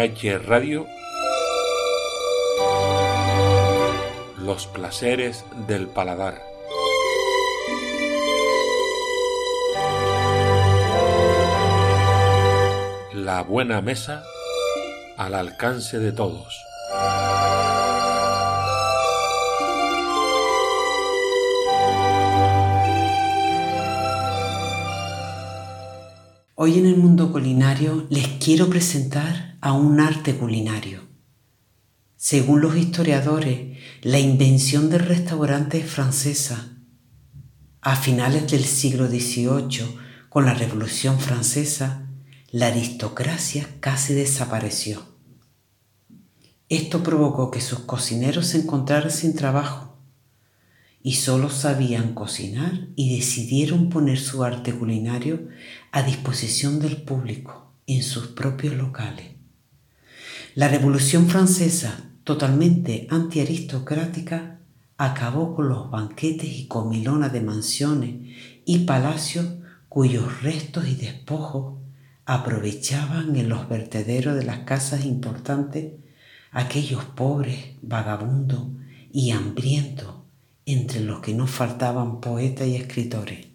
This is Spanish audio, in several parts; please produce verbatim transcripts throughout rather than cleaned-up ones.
H Radio, los placeres del paladar. La buena mesa al alcance de todos. Hoy en el mundo culinario les quiero presentar a un arte culinario. Según los historiadores, la invención del restaurante es francesa. A finales del siglo dieciocho, con la Revolución Francesa, la aristocracia casi desapareció. Esto provocó que sus cocineros se encontraran sin trabajo y solo sabían cocinar, y decidieron poner su arte culinario a disposición del público en sus propios locales. La Revolución Francesa, totalmente antiaristocrática, acabó con los banquetes y comilonas de mansiones y palacios cuyos restos y despojos aprovechaban en los vertederos de las casas importantes aquellos pobres, vagabundos y hambrientos, entre los que no faltaban poetas y escritores.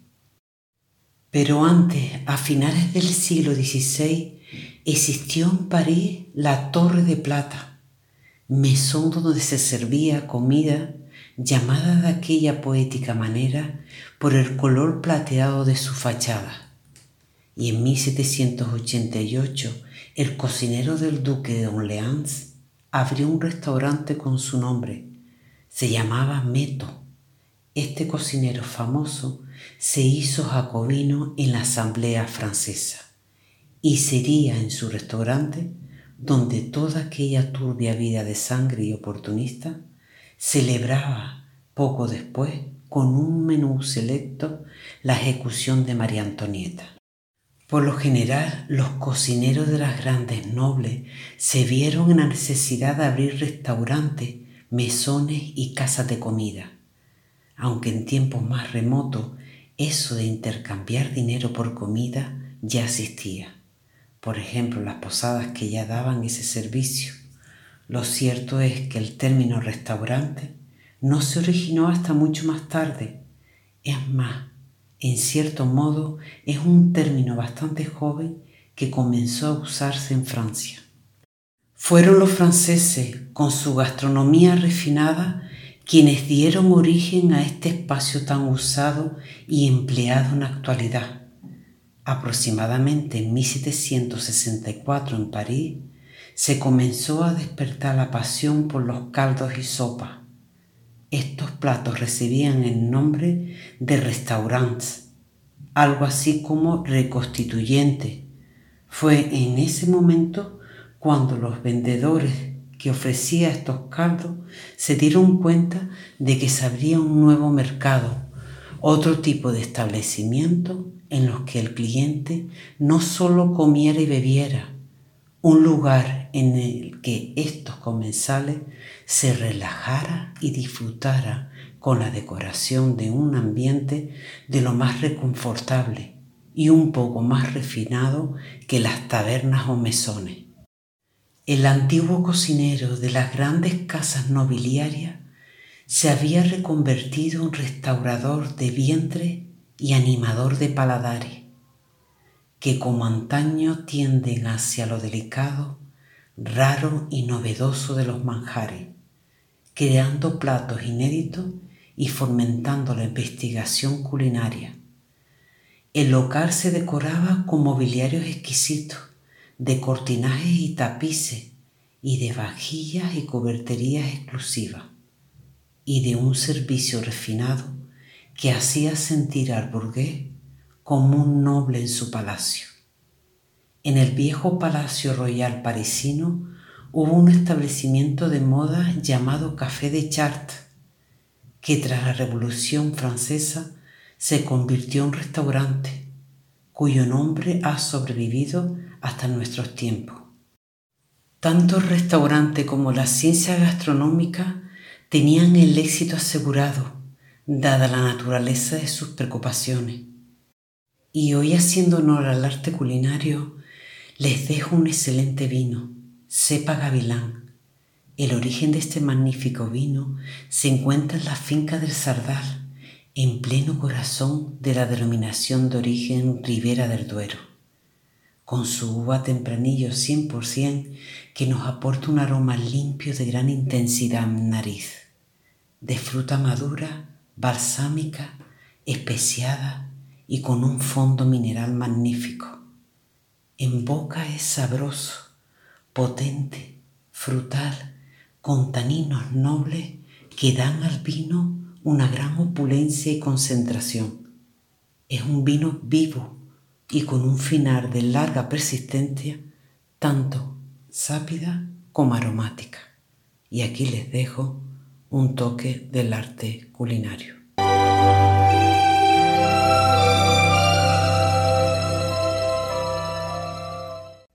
Pero antes, a finales del siglo dieciséis, existió en París la Torre de Plata, mesón donde se servía comida llamada de aquella poética manera por el color plateado de su fachada. Y en mil setecientos ochenta y ocho, el cocinero del duque de Orleans abrió un restaurante con su nombre. Se llamaba Meto. Este cocinero famoso se hizo jacobino en la Asamblea Francesa y sería en su restaurante donde toda aquella turbia vida de sangre y oportunista celebraba poco después con un menú selecto la ejecución de María Antonieta. Por lo general, los cocineros de las grandes nobles se vieron en la necesidad de abrir restaurantes, mesones y casas de comida. Aunque en tiempos más remotos eso de intercambiar dinero por comida ya existía. Por ejemplo, las posadas que ya daban ese servicio. Lo cierto es que el término restaurante no se originó hasta mucho más tarde. Es más, en cierto modo es un término bastante joven que comenzó a usarse en Francia. Fueron los franceses, con su gastronomía refinada, quienes dieron origen a este espacio tan usado y empleado en la actualidad. Aproximadamente en mil setecientos sesenta y cuatro en París se comenzó a despertar la pasión por los caldos y sopas. Estos platos recibían el nombre de restaurants, algo así como reconstituyente. Fue en ese momento cuando los vendedores que ofrecía estos caldos se dieron cuenta de que se abría un nuevo mercado, otro tipo de establecimiento en los que el cliente no solo comiera y bebiera, un lugar en el que estos comensales se relajara y disfrutara con la decoración de un ambiente de lo más reconfortable y un poco más refinado que las tabernas o mesones. El antiguo cocinero de las grandes casas nobiliarias se había reconvertido en restaurador de vientre y animador de paladares, que como antaño tienden hacia lo delicado, raro y novedoso de los manjares, creando platos inéditos y fomentando la investigación culinaria. El local se decoraba con mobiliarios exquisitos, de cortinajes y tapices, y de vajillas y coberterías exclusivas, y de un servicio refinado que hacía sentir al burgués como un noble en su palacio. En el viejo Palacio Royal parisino hubo un establecimiento de moda llamado Café de Chartres, que tras la Revolución Francesa se convirtió en restaurante, cuyo nombre ha sobrevivido hasta nuestros tiempos. Tanto el restaurante como la ciencia gastronómica tenían el éxito asegurado, dada la naturaleza de sus preocupaciones. Y hoy, haciendo honor al arte culinario, les dejo un excelente vino, Cepa Gavilán. El origen de este magnífico vino se encuentra en la finca del Sardal, en pleno corazón de la denominación de origen Ribera del Duero, con su uva tempranillo cien por ciento que nos aporta un aroma limpio de gran intensidad en nariz, de fruta madura, balsámica, especiada y con un fondo mineral magnífico. En boca es sabroso, potente, frutal, con taninos nobles que dan al vino una gran opulencia y concentración. Es un vino vivo y con un final de larga persistencia, tanto sápida como aromática. Y aquí les dejo un toque del arte culinario.